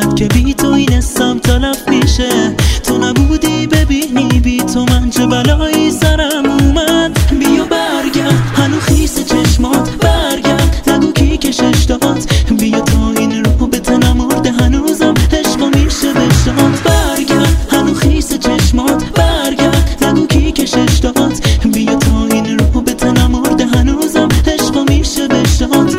که بی تو این اسم تلف میشه. تو نبودی ببینی بی تو من چه بلایی سرم اومد. بیا برگرد هنو خیس چشمات، برگرد نگو کی کشش داد. بیا تا این رو به تنم مرده هنوزم عشقا میشه بشتاد. برگرد هنو خیس چشمات، برگرد نگو کی کشش داد. بیا تا این رو به تنم مرده هنوزم عشقا میشه بشتاد.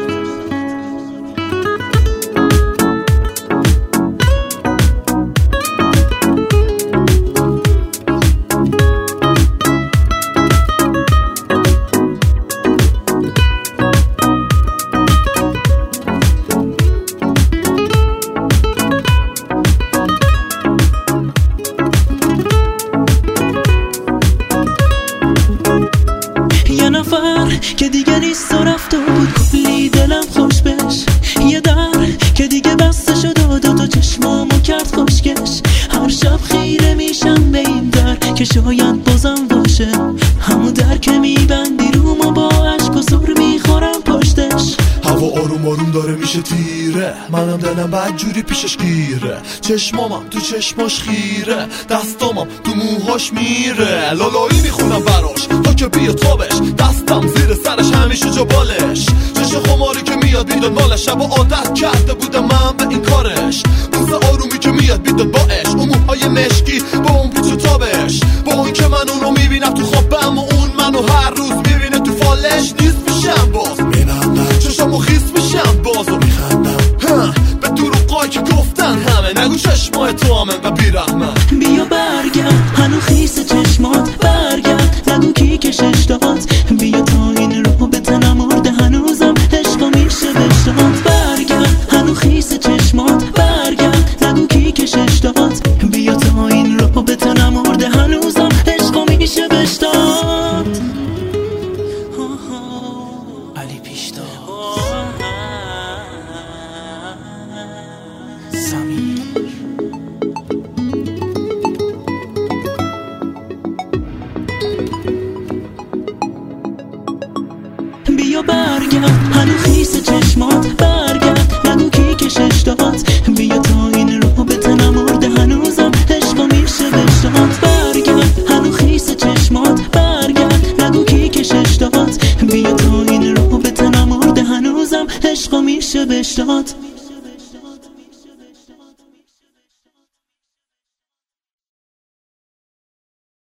یه نفر که دیگه نیست و رفته بود کلی دلم خوش بش. یه در که دیگه بسته شد و دو چشمامو کرد خوشگش. هر شب خیره میشم به این در که شاید بازم باشه، همون در که میبندی رومو با عشق و سر میخورم پشتش. هوا آروم آروم داره میشه تیره، منم دلم بدجوری پیشش گیره. چشمامم تو چشماش خیره، دستامم تو موهاش میره. لالایی میخونم براش تا که بیا تابش، دستم زیر سرش همیشه جا بالش. چش خماری که میاد بیداد مالش، شب عادت کرده بودم من به این کارش. بوس آرومی که میاد بیداد باش، اون موهای مشکی با اون پیچ و تابش. با این که من اونو میبینم تو خوابم و اون منو هر روز میبینه تو فالش. نیست میشم باز مینم چشمو خیس میشم باز و میخندم به دروغایی که گفتن همه. نگو چشمای تو همه و بیرحمن. بیا برگرد هنو خیس چشمات، برگرد نگو کی کشش داد. بیا تا این رو به تنم مرده هنوزم عشقا میشه بشتاد. برگرد هنو خیس چشمات، برگرد نگو کی کشش داد. بیا تا این رو به تنم مرده هنوزم عشقا میشه بشتاد. علی پیشتاد سمیر. بیا برگرد هنو خیس چشمات، برگرد نگو کی کشش داد. بیا تا این رو به تنم مرده هنوزم عشقا میشه بشتاد. برگرد هنو خیس چشمات، برگرد نگو کی کشش داد. بیا تا این رو به تنم مرده هنوزم عشقا میشه بشتاد.